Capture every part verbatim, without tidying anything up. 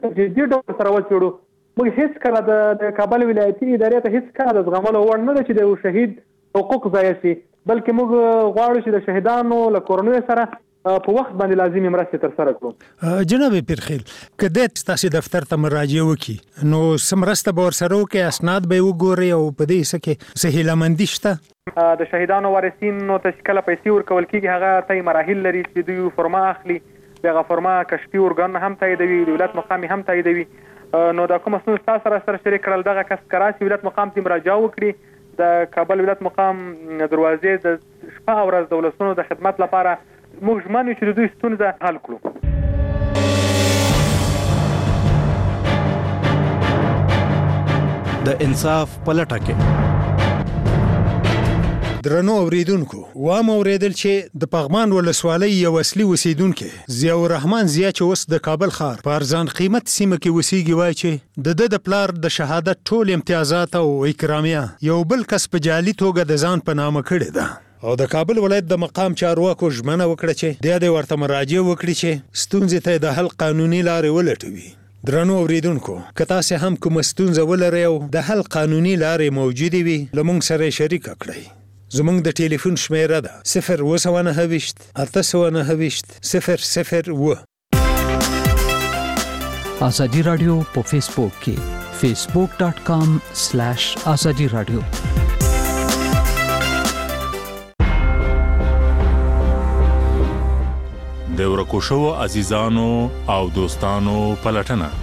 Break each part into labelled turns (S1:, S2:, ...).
S1: جدي ډول سره وڅېړو. موږ هیڅ کله د کابل ولایتي ادارې ته هیڅ کله د زغملو وړ نه ده چې د یو شهید حقوق ضایع شي، بلکې موږ غواړو چې د شهیدانو له کورنیو سره په وخت باندې لازمي مرستې ترسره کړو.
S2: جناب پیرخیل، که دې تاسو دفتر ته مراجعه وکړي نو څه مرسته به ورسره وکړي، اسناد به یې وګوري او په دې څه کې څه هیلهمندي شته؟
S1: د شهیدانو وارثینو ته چې کله پیسې ورکول کېږي هغه طی مراحل لري چې دوی فرما اخلي، دغه فرما کشفي ارګان هم تاییدوي، د ولایت مقام هم تاییدوي. نو دا کوم ستونزه تاسو سره سره شریک کړل دغه کس کراسي ولایت مقام ته مراجعه وکړي، د کابل ولایت مقام دروازې د شپه او ورځ د ولسونو د خدمت لپاره موږ ژمن یو چې د دوی ستونزه حل کړو.
S3: د انصاف په لټه کې
S2: درنو اوریدونکو، وام اوریدل چې د پغمان ولسوالۍ یو اصلي اوسیدونکو ضیاء الرحمن ضیاء چې اوس د کابل ښار په ارزان قیمت سیمه کې اوسیږي وایي چې د ده د پلار د شهادت ټول امتیازات او اکرامیه یو بل کس په جعلي توګه د ځان په نامه کړې ده او د کابل ولایت د مقام چارواکو ژمنه وکړه چې د دې ورته مراجعه وکړي چې ستونزې ته د حل قانوني لارې ولټوي. درنو اوریدونکو، که تاسو هم کوم ستونزه ولرئ او د حل قانوني لارې موجودې وي له موږ سره شریک کړئ. زمونږ د ټلیفون شمیره ده صفر اوه سوه نهه ویشت اته سوه نهه ویشت صفر صفر اوه.
S4: ازادي رادیو په فیسبوک کې فیسبوک ډاٹ کام سلیش ازادي رادیو.
S5: د ورکو شوو عزیزانو او دوستانو پلټنه.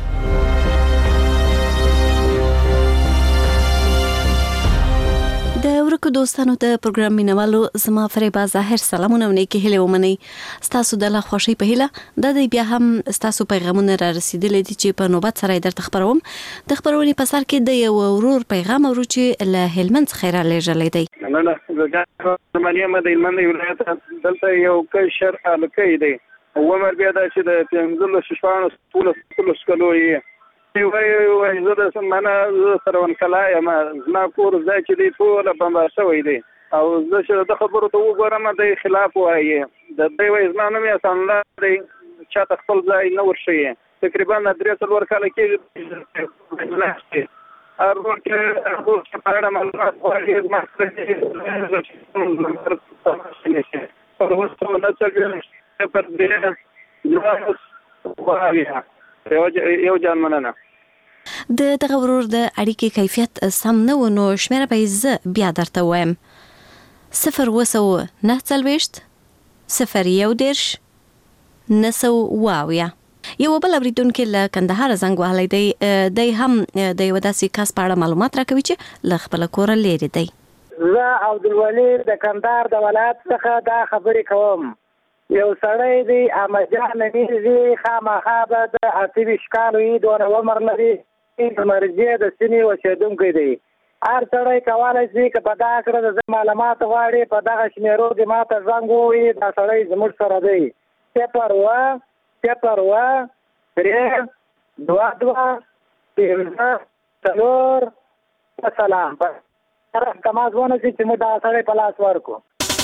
S6: د ورکو دوستانو د پروګرام مینوالو زما فریبا ظاهر سلامونه ونیکي هله ومني. ستاسو د لا خوشي په هله د دې بیا هم ستاسو پیغامونه را رسیدلې دي چې په نوبت سره درته خبروم. د خبرونې په سر کې د یو ورور پیغام ورو چې له هلمند څخه را لېږلې دی.
S7: نه نه زه مالیم د هلمند ولایت دلته یو کشر الکې دی. عمر بیا دا چې د پنځلس شپانو ټول ټول سکلو یې وای وای زه د سمانه سره ونکلا یم، زما کور ځای چې دی ټول بمبار شوی دی او زه چې د خبرو ته وګورم د خلاف وایي د دوی وای زما نوم یې اسان الله دی چاته خپل ځای نه ورشي. تقریبا درې څلور کاله کې ارور کې ارور کې پاره معلومات وایي زما څه پر وسو نه څنګه پر دې نو وایي یو جان مننه.
S6: د دغه ورور د اړیکې کیفیت سم نه و نو شمیره به زه بیا درته وایم. صفر اوه سوه نهه څلوېښت صفر یو دېرش نهه سوه اوه اویا. یو بل اوریدونکي له کندهار زنګ وهلی دی. دی هم د یو داسې کس په اړه معلومات راکوي چې له خپله کوره لیرې دی.
S8: زه عبدالولي د کندهار د ولایت څخه دا خبرې کوم. یو سړی دی احمدجان نومیږي، خامخا به د اته ویشت کالو یې دونه عمر لري، د مرجې د سیمې اوسېدونکی دی. هر سړی کولی شي که په دغه کړه د زه معلومات غواړي په دغه شمېرو دې ما ته زنګ ووهي. دا سړی زموږ سره دی. صفر اوه صفر اوه درې دوه دوه پنځه څلور سلام. سره کماز ونه شي چې موږ دغه سړی په لاس ورکړو.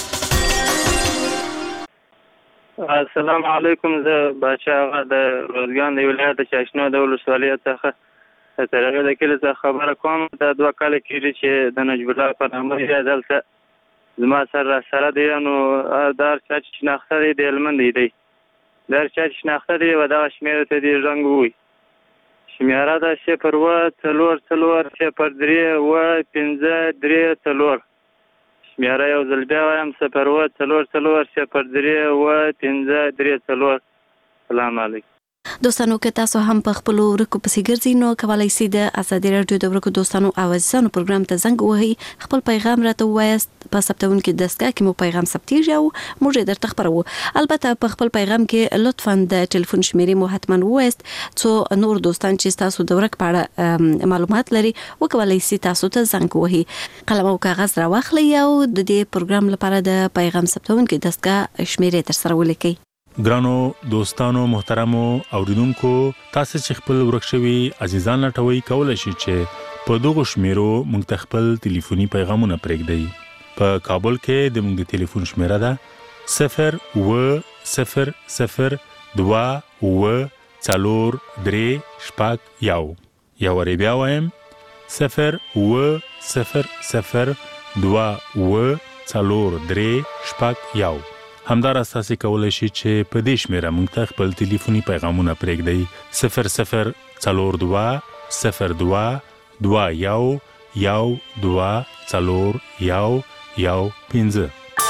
S7: السلام علیکم. زه باچا آغا د روزګان د ولایت د چاشنو د ولسوالۍ څخه تر هغه د کلي څخه خبره کوم. دا دوه کاله کېږي چې د نجیب الله په نامه یې دلته زما سره سره دی. نو دا هر چا چې شناخته دی د هلمند دی. دا هر چا چې شناخته دی به دغه شمېرې ته دې زنګ ووایي. شمېره ده صفر اوه څلور څلور صفر درې اوه پنځه درې څلور. شمېره یو ځل بیا وایم صفر اوه څلور څلور صفر درې اوه پنځه درې څلور. سلام علیکم.
S6: دوستانو که تاسو هم په خپل ورکو پسې ګرځئ نو کولی شئ د ازادي راډیو د ورکو دوستانو او عزیزانو پروګرام ته زنګ ووهئ، خپل پیغام راته ووایاست. په ثبتونکي دستګاه کې مو پیغام ثبتېږي او موږ یې درته خپروو. البته په خپل پیغام کې لطفا د ټلیفون شمیرې مو حتما ووایاست څو نور دوستان چې تاسو د ورک په اړه معلومات لري وکولی شي تاسو ته زنګ ووهي. قلم او کاغذ راواخلئ او د دې پروګرام لپاره د پیغام ثبتونکي دستګاه شمیرې ترسره ولیکئ.
S5: ګرانو دوستانو محترمو اوریدونکو، تاسو چې خپل ورک شوي عزیزان لټوي کولای شئ چې په دغه شمیرو موږ ته خپل ټلیفوني پیغامونه پرېږدئ. په کابل کې د موږ د ټلیفون شمیره ده صفر اوه صفر صفر دوه اوه څلور درې شپږ یو. یو وری بیا وایم صفر اوه صفر صفر دوه اوه څلور درې شپږ یو. همداراز تاسې کولی شئ چې په دې شمېره موږ ته خپل تلیفوني پیغامونه پرېږدئ صفر صفر څلور دوه صفر دوه دوه یو یو دوه څلور یو یو پنځه.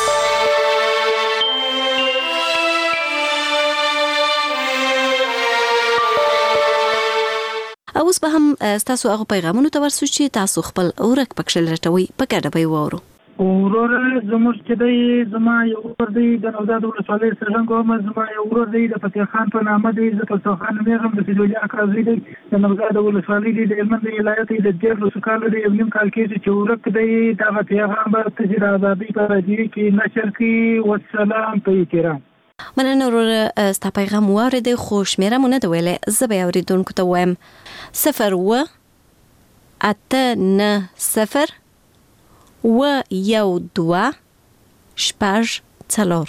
S6: اوس به هم تاسو هغه پیغامونو ته ورسو چې تاسو خپل ورک پکښل رټوي په ګډه به وورو.
S9: ورور زموږ چې دی زما یو ورور دی د نوزاد ولسوالۍ سرجنګ کوم زما یو ورور دی د فتح خان په نامه دی زه فتح خان میغم د فیضولي اکرازي دی د نوزاد ولسوالۍ دی د هلمند ولایت دی د دیارلسو کالو دی یو نیم کال کېږي چې ورک دی دغه پیغام به تجر آزادۍ په راډیو کې نشر کړي. والسلام په احترام.
S6: مننه ورور ستا پیغام واورېدی خو شمېره مو نه ده ویلی زه به یې اورېدونکو ته ووایم صفر اوه اته نه صفر و یو دوه شپږ څلور.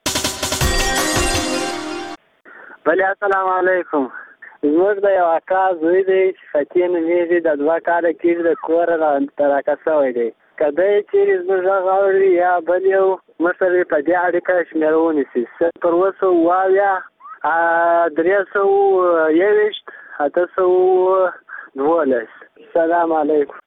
S8: بله السلام علیکم. زموږ د یو اکا زوی دی چې فتح نومیږي د دوه کاله کېږي د کوره راکه سوی دی. که دی چېرې زموږ غږ اوري یا بل یو موږ سره یې په دې اړیکه شمېره ونیسي صفر اوه سوه اوه اویا درې سوه یوویشت اته سوه دولس. السلام علیکم.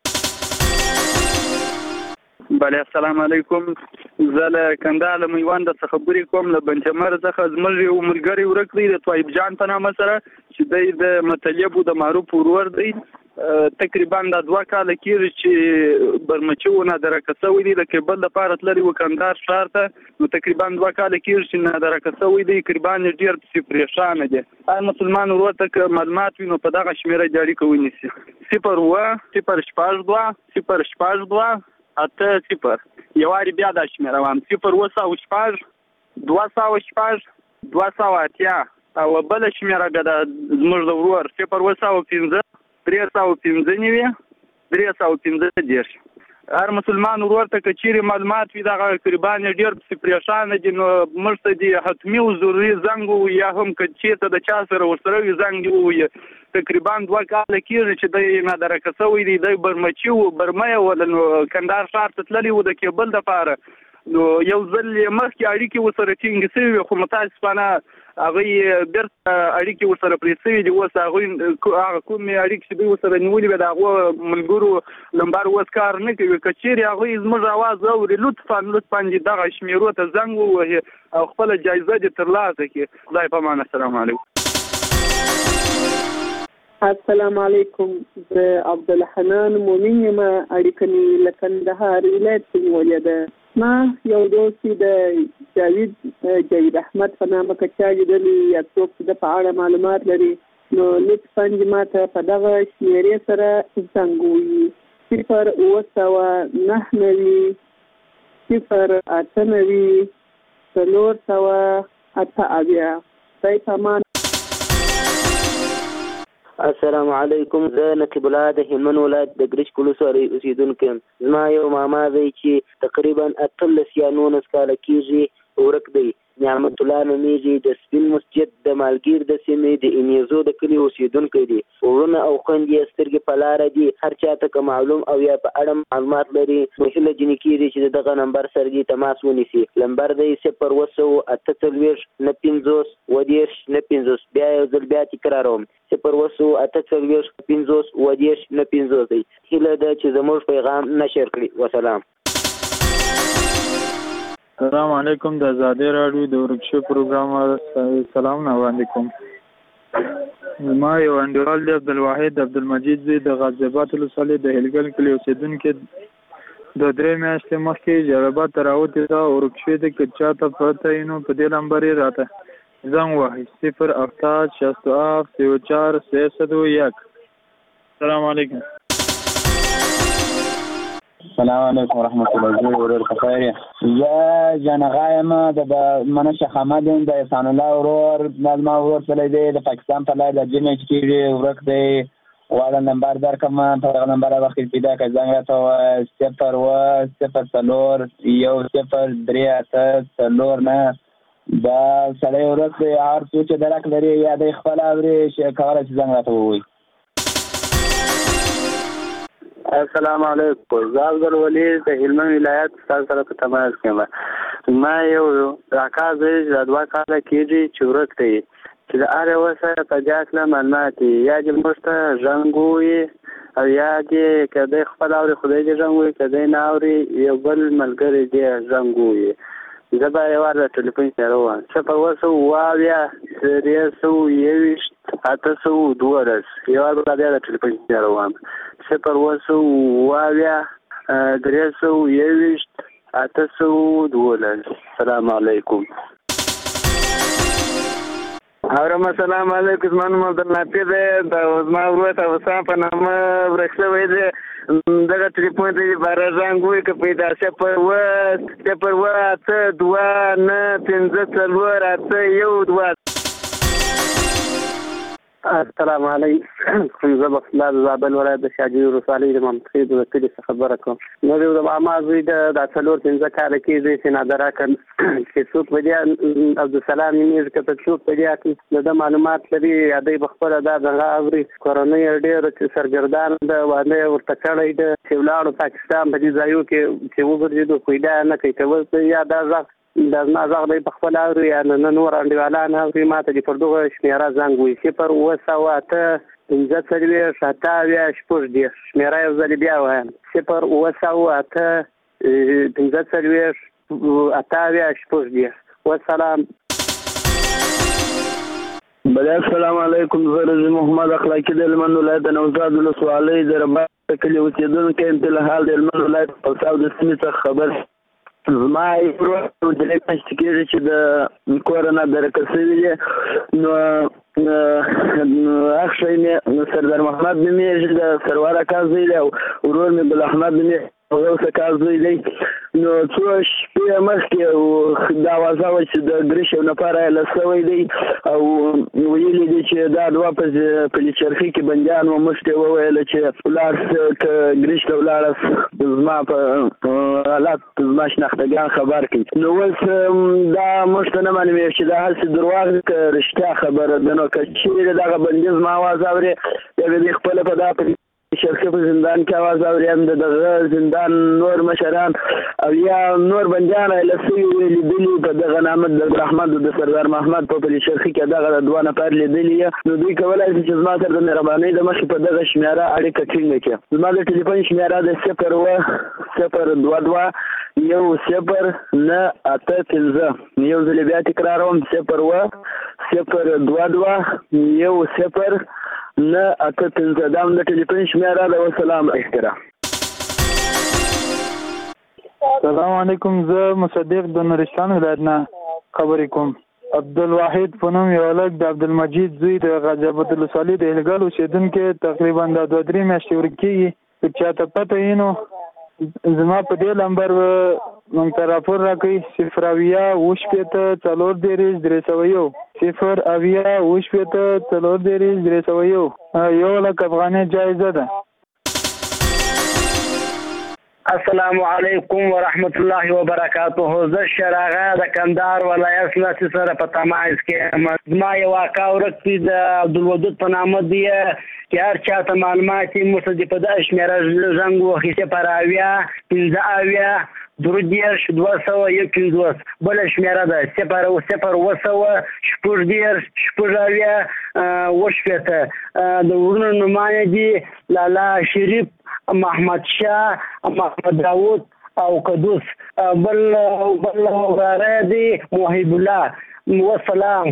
S7: بله السلام علیکم. زه له کندهار له میوند څخه خبرې کوم له بنجمر څخه. زموږ یو ملګری ورک دی د طایب جان په نامه سره چې دی د مطلب د معروف ورور دی. تقریبا د دوه کاله کېږي چې برمچو نادرکه سوی دی د کیبل لپاره تللی و کندهار ښار ته. نو تقریبا دوه کاله کېږي چې نادرکه سوی دی. تقریبا ډېر پسې پریشانه دی. هر مسلمان ورور ته که معلومات وي نو په دغه شمېره دې اړیکه ونیسي صفر اوه صفر شپږ دوه صفر شپږ دوه اته صفر. یو وارې بیا دا شمېره وایم صفر اوه سوه شپږ دوه سوه شپږ دوه سوه اتیا. او بله شمېره بیا د زموږ د ورور صفر اوه سوه پنځه درې سوه پنځه نوي درې سوه پنځه دېرش. هر مسلمان ورور ته که چیرې معلومات وي دغه تقریبا ډېر پسې پریشانه دي نو موږ ته دې حتمي او ضروري زنګ ووایي یا هم که چېرته د چا سره ورسره وي زنګ دې ووایي. تقریبا دوه کاله کېږي چې دی نادرکه سوی دی. دی برمچي و برمه یې وله نو کندهار ښار ته تللی و د کیبل دپاره. نو یو ځل یې مخکې اړیکې ورسره ټینګې سوي وي خو متاسفانه هغوی بېرته اړیکې ورسره پرې سوي دي. اوس هغوی هغه کومې اړیکې چې دوی ورسره نیولي وي د هغو ملګرو لمبر اوس کار نه کوي. که چیرې هغوی زموږ اواز اوري لطفا لطفا دې دغه شمېرو ته زنګ ووهي او خپله جایزه دې ترلاسه کړي. خدای په امان. السلام علیکم.
S10: السلام علیکم. زه عبدالحنان مومن یم. اړیکه مې له کندهار ولایت څخه نیولې ده. ما یو دوست د جاوید جاوید احمد په نامه کچا لیدلی یا څوک چې د په اړه معلومات لري نو لطفا ما ته په دغه شمېرې سره زنګ ووایي صفر اوه سوه نهه نوي صفر اته نوي څلور سوه اته اویا. خدای په امان.
S11: السلام علیکم. زه نقیب الله د هلمند ولایت د ګرشک ولسوالۍ اوسېدونکی یم. زما یو ماما دی چې تقریبا اتلس یا نولس کاله کېږي ورک دی. نعمت الله نومیږي. د سپین مسجد د مالګیر د سیمې د انیزو د کلي اوسېدونکی دی. وروڼه او خویندې یې سترګې په لاره دي. هر چا ته که معلوم او یا په اړه معلومات لري نو هیله ځینې کېږي چې د دغه نمبر سره دې تماس ونیسي. نمبر دی صفر اوه سوه اته څلوېښت نه پنځوس اووه دېرش نه پنځوس. بیا یو ځل بیا تکراروم صفر اوه سوه اته څلوېښت پنځوس اووه دېرش نه پنځوس دی. هیله ده چې زموږ پیغام نشر کړي. وسلام.
S12: السلام علیکم. د ازادۍ راډیو د ورکشپ پروګرام سلامونه وړاندې کوم. ما یو انډیوال دی عبدالواحد عبدالمجید زوی د غازي اباد ولسوالۍ د هلګل کلي اوسېدونکی. د درې میاشتې مخکې جلالاباد ته راوتې ده ورکشپ دی. که چا ته پته وي نو په دې نمبر یې راته زنګ وهئ صفر هفتاد شصت و هفت سی و چهار سیصد و یک. السلام علیکم.
S13: السلام علیکم ورحمت الله. زه ورور خیر زه جانغا یم د منش حمد یم د احسان الله ورور. زما ورور تللی دی د پاکستان په لار د جنیج کېږي ورک دی. غواړم نمبر درکړم په دغه نمبر وخت پیدا کړه زنګ راته ووایه صفر اوه صفر څلور یو صفر درې اته څلور نه دا سړی ورځ دی هر څو چې درک لري یا د خپل اوري کولی شي زنګ راته ووایي.
S14: السلام علیکم. زه عبدالولي د هلمند ولایت ستاسو سره په تماس کې یم. ما یو اکا زوی چې دوه کاله کېږي چې ورک دی چې د هر یوه سره په دې هکله معلومات وي یا دې موږ ته زنګ ووایي او یا دې که دی خپل اوري خدای دې زنګ ووایي، که دی نه اوري یو بل ملګری دې زنګ ووایي. زه به یو وار د ټلیفون سره ووایم صفر اوه سوه اوه اویا درې سوه یوویشت اته سوه دولس. یو وار به بیا د ټلیفون سره ووایم صفر اوه سوه اوه اویا درې سوه یوویشت اته سوه دولس. السلام علیکم.
S15: اورم السلام علیکم. زما نوم عبدالنافع دی. د زما ورور ته حسام په نامه ورک شوی دی. دغه ټلیفون ته باره زنګ ووایي که پیدا صفر اوه صفر اوه اته دوه نه پنځه څلور اته یو دوه.
S14: السلام علیکم. زه بخلا د زابل ولایت د شاجوی ولسوالۍ د محمدخیل د کلي څخه خبره کوم. نو د ماما زوی د دا څلور پنځه کاله کېږي چې نادره کړ چې څوک په دې عبدالسلام نومېږي که څوک په دې د ده معلومات لري یا دی په خپله دا دغه اوري. کورنۍ یې ډېر سرګردان ده، واده یې ورته کړی ده چې ولاړو پاکستان په دې ځایو کې چې وګرځېدو خو یې دا نه کوي که اوس یا دا غږ دا زما غږ دی په خپل اوري یا نه نور انډیوالان اوري. ما ته دې پر دغه شمېره زنګ ووایي صفر اوه سوه اته پنځه څلوېښت اته اویا شپږ دېرش. شمېره یو ځلې بیا وایم صفر اوه سوه اته پنځه څلوېښت اته اویا شپږ دېرش. والسلام.
S15: بله السلام علیکم. زه رضي محمد اخلاقي د هلمند ولایت د نوزاد ولسوالۍ د رباط کلي اوسېدونکی یم چې له حال د هلمند ولایت پلساب د سیمې څخه خبر. زما یو ورور درې میاشتې کېږي چې د کوره نه درکه شوي دي. نو اخ شی مې سردار محمد نومېږي د سرور اکا زوی دی او ورور مې بل احمد نومېږي غوث اکا زوی دی. نو څو شپې مخکې دا اوازه وه چې د ګریش یو نفر ایله شوی دی او ویلي دي چې دا دوه په پلیچرخي کې بندیان وه. موږ ته یې وویله چې ولاړ که ګریش ته ولاړه زما په حالات زما شناختګان خبر کړي. نو اوس دا موږ ته نه معلومېږي چې دا هسې درواغ دي که رښتیا خبره ده. نو که چېرې دغه بندي زما اواز اورې یا به دې خپله په دا شرخي په زندان کې اواز اوري هم د دغه زندان نور مشران او یا نور بندیان ایله شوي وي لیدلي په دغه نامه د احمد د سردار محمد په پلي شرخي کې دغه دوه نفر لیدلي یې. نو دوی کولی شي چې زما سره د مهربانۍ د مخې په دغه شمېره اړیکه ټینګه کړي. زما د ټلیفون شمېره د صفر اوه صفر دوه دوه یو صفر نه اته پنځه. یو ځلې بیا تکراروم صفر اوه صفر دوه دوه یو صفر نه اته پنځه. دا هم د ټلیفون شمېره ده. وسلام احترام.
S12: السلام علیکم. زه مصدق د نورستان ولایت نه خبرې کوم. عبدالواحد په نوم یو هلک د عبدالمجید زوی د غازیاباد ولسوالۍ د هلګل اوسېدونکی تقریبا دا دوه درې میاشتې ورک کېږي. که چاته پته وي نو زما په دې نمبر موږ ته راپور راکوي صفر اویا اوه شپېته څلور دېرش درې سوه یو صفر اویا اوه شپېته څلور دېرش درې سوه یو. یو لک افغانۍ جایزه ده.
S16: السلام علیکم ورحمت الله وبرکاته. زه شراغه د کندهار ولایت نه سره په تماس کې یم. زما یو اکا ورک دی د عبدالودود په نامه دی چې هر چاته معلومات یې موږ ته په دغه شمېره زنګ ووهي صفر اویا پنځه اویا درې دېرش دوه سوه یو پنځوس. بله شمېره ده صفر صفر اوه سوه شپږ دېرش شپږ اویا اوه شپېته. د وروڼو نومانې دي لالا شریف، محمد شاه، محمد داود او قدوس. بل بل وراره دی محب الله. والسلام.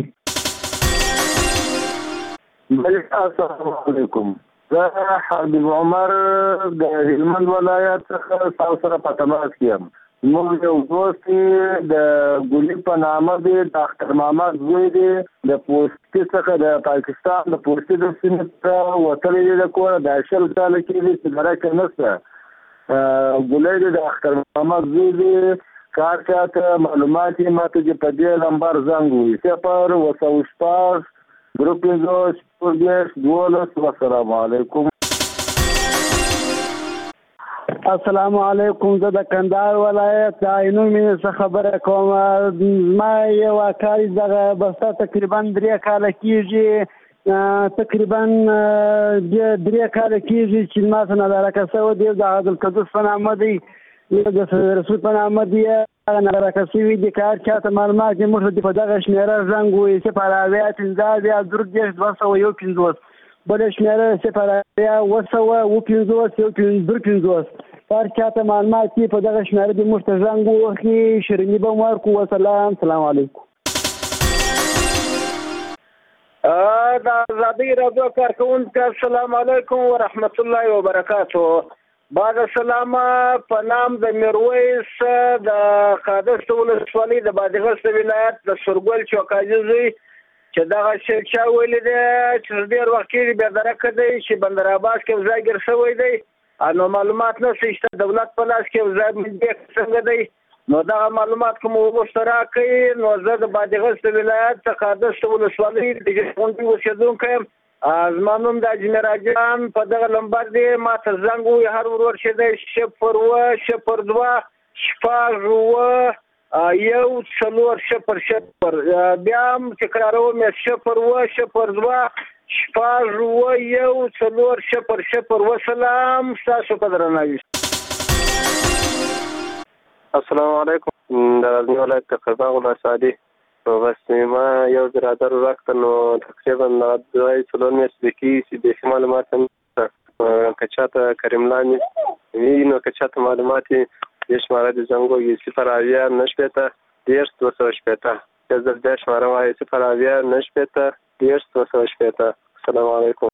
S15: السلام علیکم. زه حبیب عمر د هلمند ولایت څخه تاسو سره په تماس کې یم. زموږ یو دوست د ګلي په نامه دی د اختر محمد زوی دی د پوستي څخه د پاکستان د پوستي د سیمې ته وتلی دی. د کوره د شل کاله کېږي چې درکه نشته. ګلی دی د اختر محمد زوی دی. کار چاته معلومات یې ما ته چې په دې نمبر زنګ ووایي صفر اوه سوه شپږ درې پنځوس شپږ دېرش دولس. والسلام علیکم.
S17: السلام علیکم. زه د کندهار ولایت د عینو مینې څخه خبره کوم. ما یو کار دغه بسته تقریبا درې کاله کېږي تقریبا درې کاله کېږي چې ما څه نادرکه شوی دی. د عبدالقدوس په نامه دی، د رسول په نامه دی، هغه نادرکه شوي دي. که هر چاته معلومات دي موږ په دغه شمېره زنګ ووایي صفر اویا پنځه اویا درې دېرش دوه سوه یو پنځوس، بله شمېره صفر اویا اوه سوه اوه پنځوس یو درې پنځوس. هر چاته معلومات دي په دغه شمېره دي موږ ته زنګ ووهي، شیریني به مو ورکړو. وسلام، سلام علیکم.
S8: د ازادۍ راډیو کارکوونکو السلام علیکم ورحمت الله وبرکاتو. بعد السلام په نام د میرویس د قادس ولسوالۍ د بادغیس ولایت د سرګل چوکاجي زوی چې دغه شی چا ویلي دی چې ډېر وخت کېږي بېدرکه دی چې بندر عباس کې ځای ګیر شوی دی، نو معلومات نشته چې دولت په لاس کې ځای ملي څنګه دی. نو دغه معلومات کوم وروسته راکړئ. نو زه د بادغیس ولایت د قادس ولسوالۍ د غونډۍ اوسېدونکی یم. زما نوم د اجمیر جان په دغه نمبر دی، ما ته زنګ ووایي هر ورور چې دی صفر اوه صفر دوه شپږ اوه یو څلور صفر صفر. بیا هم تکراروم صفر اوه صفر دوه شپږ اوه یو څلور صفر صفر. وسلام، ستاسو په درناوي.
S18: السلام علیکم. د غزني ولایت د قرباغ ولسوالۍ بس ما یو برادر راکړ، نو تقریبا دوه څلور میاشتې کېږي چې بیخي معلومات هم نشته. که چاته کریم الله وي نو که چاته معلومات یې دې شماره د زنګ ووهي صفر اویا نهه شپېته دېرش دوه سوه شپېته. که زه بیا شماره وایي صفر اویا نهه شپېته دېرش دوه سوه شپېته. السلام علیکم.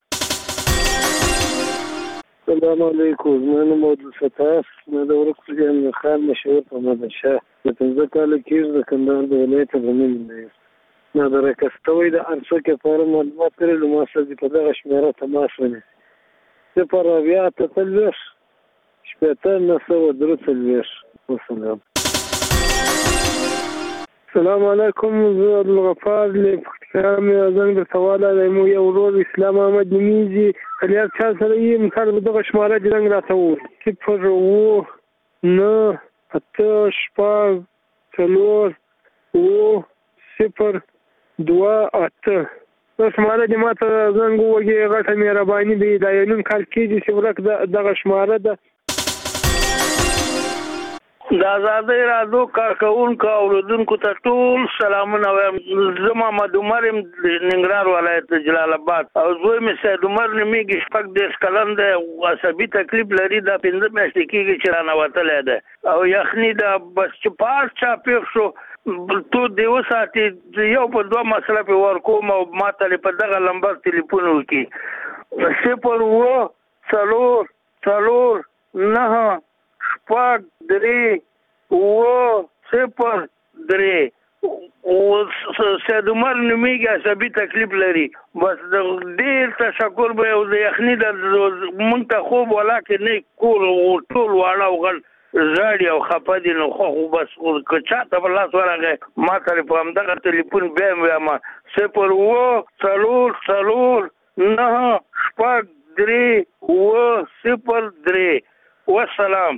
S19: السلام علیکم. زما نوم عبدالفتاح، زما د ورک جان خان مشهور په محمدشاه د پنځه کاله کېږي د کندهار د ولایت غني دی. نادرکه شوی د هر څه لپاره معلومات لري، نو ما سره په دغه شمېره تماس ونیسي صفر اویا اته څلوېښت شپېته نهه سوه درې څلوېښت. وسلام.
S9: السلام علیکم. زه عبدالغفار له پکتیکا مې زنګ درته والی یم. یو ورور اسلام احمد نومیږي، که هر چا سره یې مثال به دغه شماره دې زنګ راته ووایي صفر اوه نهه اته شپږ څلور اوه صفر دوه اته. دا شماره دې ما ته زنګ ووهي، غټه مهرباني دی. دا یو نیم کال کېږي چې ورک دغه شماره ده.
S16: د ازادۍ راډیو کارکوونکو او اوریدونکو ته ټول سلامونه وایم. زه محمد عمر یم د ننګرهار ولایت د جلال آباد، او زوی مې سید عمر نومیږي، شپږ دېرش کلن دی، عصبي تکلیف لري. دا پنځه میاشتې کېږي چې رانوتلی دی او یخني ده. بس چې په هر چا پېښ شو تو د یوه ساعتې یو په دوه مسله پې ورکوم او ما ته په دغه لمبر تلیفون وکړي صفر اوه څلور څلور نهه شپږ درې اوه صفر درې. سید عمر نومیږي، عصبي تکلیف لري. بس ډېر تشکر به یو د یخني د مونږ ته خوب ولاکې نه کور ټول واړه او غټ ژاړي او خفه دي. نو خو بس که چاته په لاس ورغی ما ته په همدغه تلیفون بیا یم وایم صفر اوه څلور څلور نهه شپږ درې اوه صفر درې. وسلام.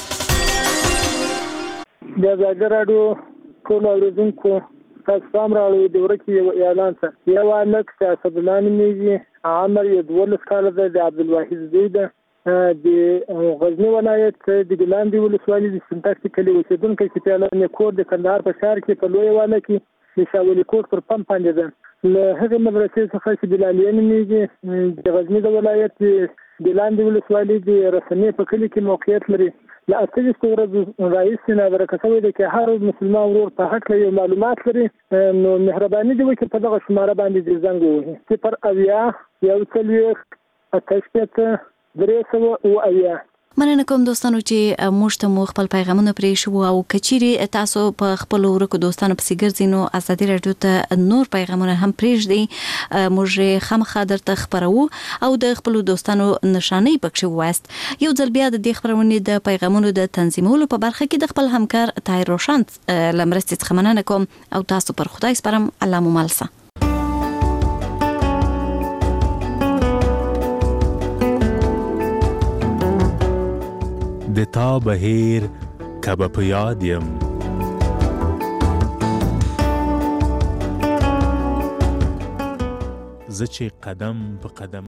S9: د ازادۍ راډیو ټولو اورېدونکو تاسو پام راوړئ د ورکې یو اعلان ته. یو هلک چې اسدالله نومیږي، عمر یې دولس کاله دی، د عبدالواحد زوی ده، د غزني ولایت د ګیلاندي ولسوالۍ د سنتاکسي کلي اوسېدونکی چې پیاله کور د کندهار په ښار کې په لویه واله کې د شاه ولي کوټ پر پمپ باندې ده. له هغې مدرسې څخه چې بلالیه نومیږي، د غزني د ولایت ګیلاندي ولسوالۍ د رسنۍ په کلي کې موقعیت لري. له اته ویشتو ورځو راهیسې نادرکه شوی دی که هر مسلمان ورور په هکله یو معلومات لري، نو مهرباني دې وکړي په دغه شماره باندې دې زنګ ووهي صفر اویا یو څلوېښت اته شپېته درې سوه اوه اویا.
S6: مننه کوم دوستانو چې موږ ته مو خپل پیغامونه پرې شو، او کچيري تاسو په خپل ورکو دوستانو پسې ګرځئ نو ازادي راډیو ته نور پیغامونه هم پرېږدئ، موږ خامخا درته خبرو او د خپل دوستانو نشانه پکښې وایست. یو ځل بیا د دې خبرونې د پیغامونو د تنظیمولو په برخه کې د خپل همکار طاهر روشن لمرستې څخه مننه کوم او تاسو پر خدای سپارم. الله مو مالسه.
S5: د تا بهیر کبه په یاد یم زه چې قدم په قدم